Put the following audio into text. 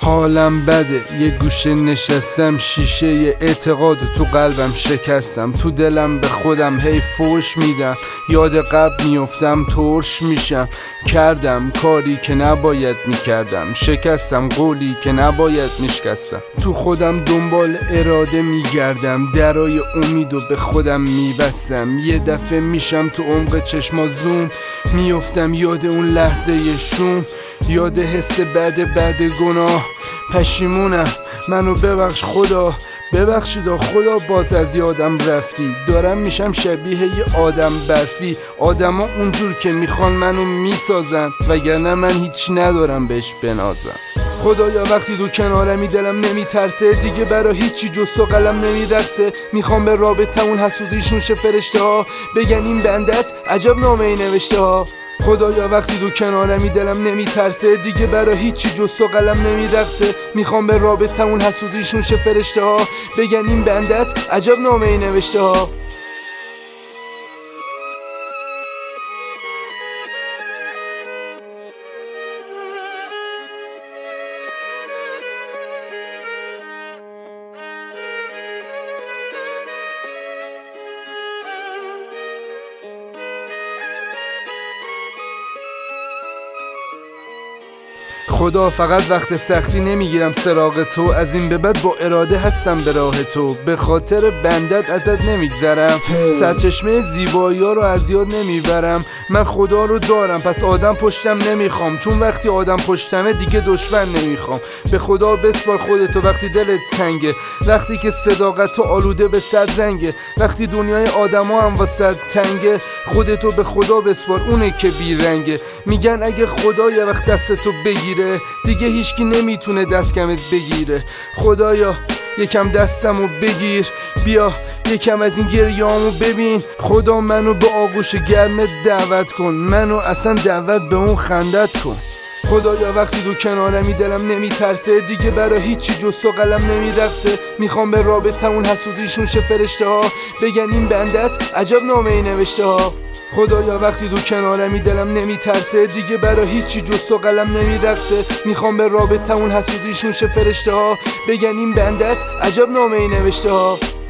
حالم بده، یه گوشه نشستم، شیشه اعتقاد تو قلبم شکستم. تو دلم به خودم هی فوش میدم، یاد قبل میفتم ترش میشم. کردم کاری که نباید میکردم، شکستم قولی که نباید میشکستم. تو خودم دنبال اراده میگردم، درای امیدو به خودم میبستم. یه دفعه میشم تو عمق چشما زوم، میفتم یاد اون لحظه شوم، یاد حس بعد گناه. پشیمونم، منو ببخش خدا، ببخشید خدا باز از یادم رفتی. دارم میشم شبیه یه آدم برفی، آدما اونجور که میخوان منو میسازن، وگرنه من هیچ ندارم بهش بنازم. خدایا وقتی تو کنارمی دلم نمیترسه، دیگه برا هیچی جز تو قلم نمیرسه. میخوام به رابطه اون حسودیشون شه فرشته ها، بگن این بندت عجب نامه ای نوشته ها. خدایا وقتی تو کنارمی دلم نمیترسه، دیگه برا هیچی جز تو قلم نمیرقصه. میخوام به رابطه اون حسودیشون شه فرشته ها، بگن این بندت عجب نامه ای نوشته ها. خدا فقط وقت سختی نمیگیرم سراغ تو، از این به بعد با اراده هستم به راه تو. به خاطر بندت ازت نمیگذرم، سرچشمه زیبایی ها رو از یاد نمیبرم. من خدا رو دارم پس آدم پشتم نمیخوام، چون وقتی آدم پشتمه دیگه دشمن نمیخوام. به خدا بسپار خودتو وقتی دلت تنگه، وقتی که صداقت تو آلوده به صد رنگه، وقتی دنیای آدما هم واسه تنگه. خودتو به خدا بسپار، اونه که بیرنگه. میگن اگه خدا یه وقت دستتو بگیره، دیگه هیچکی نمیتونه دست کمت بگیره. خدایا یکم دستمو بگیر، بیا یکم از این گریه‌امو ببین. خدا منو به آغوش گرمت دعوت کن، منو اصلا دعوت به اون خندت کن. خدایا وقتی تو کنارمی دلم نمیترسه، دیگه برا هیچی جز تو قلم نمیرقصه. میخوام به رابطه اون حسودیشون شه فرشته ها، بگن این بندت عجب نامه ای نوشته ها. خدایا وقتی تو کنارمی دلم نمیترسه، دیگه برا هیچی جز تو قلم نمیرقصه. میخوام به رابطه اون حسودیشون شه فرشته ها، بگن این بندت عجب نامه ای نوشته ها.